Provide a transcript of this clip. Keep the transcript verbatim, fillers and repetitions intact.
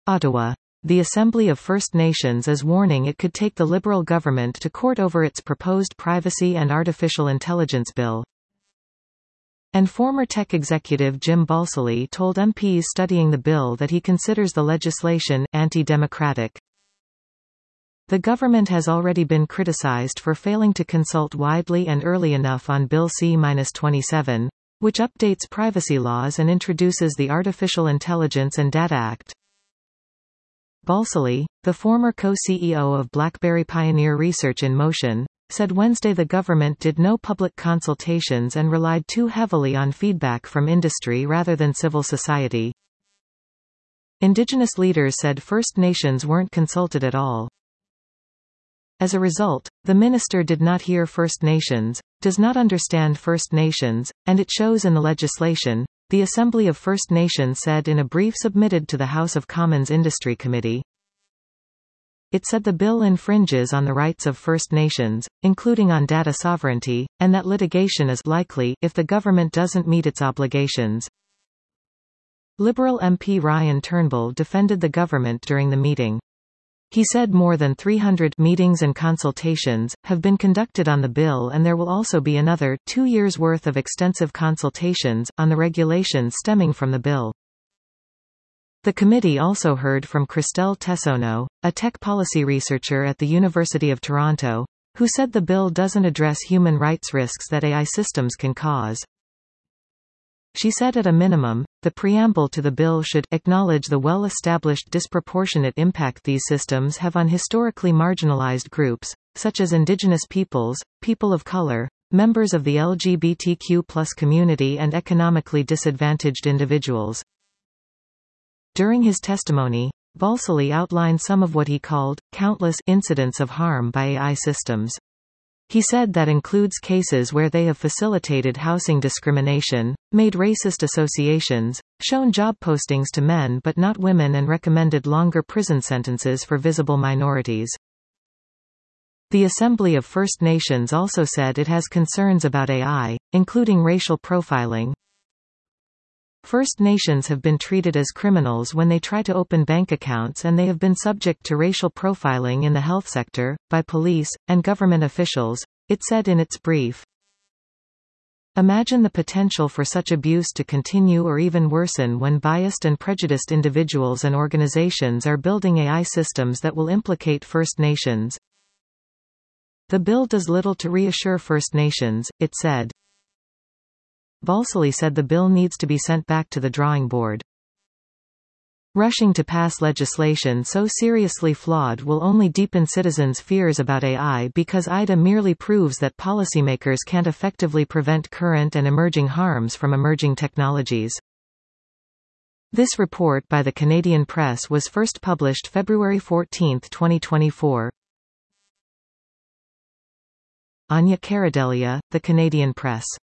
Ottawa. The Assembly of First Nations is warning it could take the Liberal government to court over its proposed Privacy and Artificial Intelligence Bill. And former tech executive Jim Balsillie told M Ps studying the bill that he considers the legislation anti-democratic. The government has already been criticized for failing to consult widely and early enough on Bill C twenty-seven, which updates privacy laws and introduces the Artificial Intelligence and Data Act. Balsillie, the former co-C E O of BlackBerry Pioneer Research in Motion, said Wednesday the government did no public consultations and relied too heavily on feedback from industry rather than civil society. Indigenous leaders said First Nations weren't consulted at all. As a result, the minister did not hear First Nations, does not understand First Nations, and it shows in the legislation, the Assembly of First Nations said in a brief submitted to the House of Commons Industry Committee. It said the bill infringes on the rights of First Nations, including on data sovereignty, and that litigation is likely if the government doesn't meet its obligations. Liberal M P Ryan Turnbull defended the government during the meeting. He said more than three hundred meetings and consultations have been conducted on the bill, and there will also be another two years' worth of extensive consultations on the regulations stemming from the bill. The committee also heard from Christelle Tessonneau, a tech policy researcher at the University of Toronto, who said the bill doesn't address human rights risks that A I systems can cause. She said at a minimum, the preamble to the bill should acknowledge the well-established disproportionate impact these systems have on historically marginalized groups, such as Indigenous peoples, people of color, members of the L G B T Q plus community and economically disadvantaged individuals. During his testimony, Balsillie outlined some of what he called, countless incidents of harm by A I systems. He said that includes cases where they have facilitated housing discrimination, made racist associations, shown job postings to men but not women, and recommended longer prison sentences for visible minorities. The Assembly of First Nations also said it has concerns about A I, including racial profiling. First Nations have been treated as criminals when they try to open bank accounts, and they have been subject to racial profiling in the health sector, by police, and government officials, it said in its brief. Imagine the potential for such abuse to continue or even worsen when biased and prejudiced individuals and organizations are building A I systems that will implicate First Nations. The bill does little to reassure First Nations, it said. Balsillie said the bill needs to be sent back to the drawing board. Rushing to pass legislation so seriously flawed will only deepen citizens' fears about A I, because I D A merely proves that policymakers can't effectively prevent current and emerging harms from emerging technologies. This report by the Canadian Press was first published February fourteenth twenty twenty-four. Anya Caradelia, The Canadian Press.